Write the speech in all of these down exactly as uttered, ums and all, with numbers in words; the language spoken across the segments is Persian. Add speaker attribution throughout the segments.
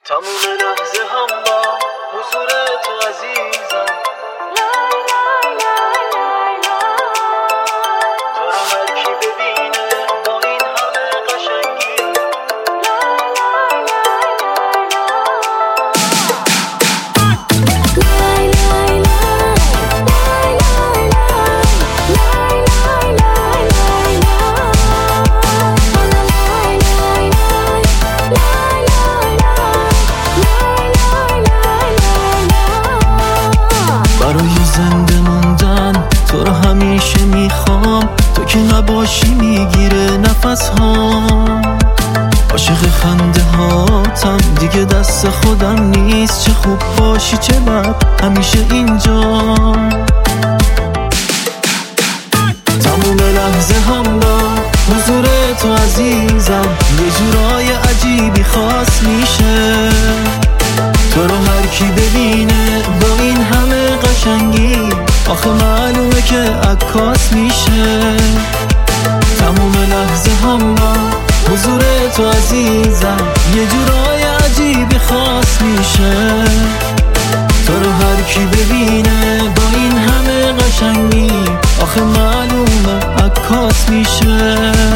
Speaker 1: تموم لحظه هم با حضور تو عزیزم، تو رو هر کی ببینه با این همه قشنگی. برای زنده موندن تو رو همیشه میخوام، تو که نباشی میگیره نفس ها. عاشق خنده هاتم دیگه دست خودم نیست، چه خوب باشی چه بد همیشه اینجا. تموم لحظه هم با حضور تو عزیزم یه جورای عجیبی خاص میشه. تو رو هر کی ببینه با این همه قشنگی آخه معلومه که عکاس میشه. تموم لحظه هم با حضور تو عزیزم یه جورای عجیبی خاص میشه. تو رو هر کی ببینه با این همه قشنگی آخه معلومه عکاس میشه.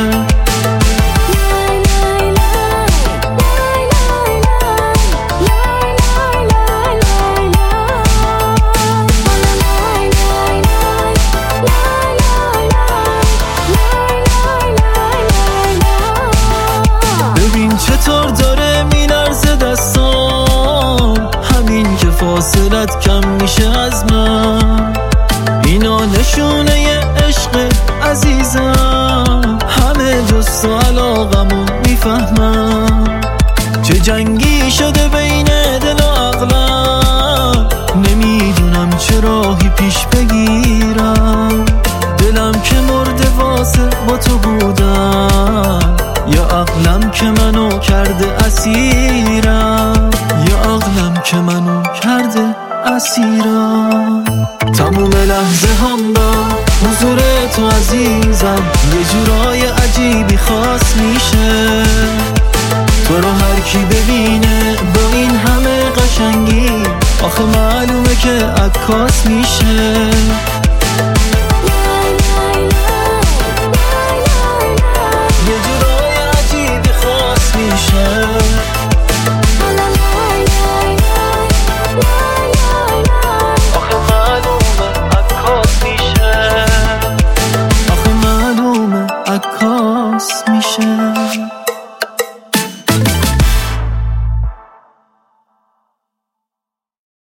Speaker 1: چطور داره میلرزه دستام، همین که فاصلت کم میشه از من. اینا نشونه ی عشق عزیزم، همه جز و علاقمو میفهمم. چه جنگی شده بین دل و عقلم، نمیدونم چه راهی پیش بگیرم. دلم که مرده واسه با تو بودم، یا عقلم که منو کرده اسیرم، یا عقلم که منو کرده اسیرم. تموم لحظه هم با حضور تو عزیزم یه جورای عجیبی خاص میشه. تو رو هر کی ببینه با این همه قشنگی آخه معلومه که عکاس میشه.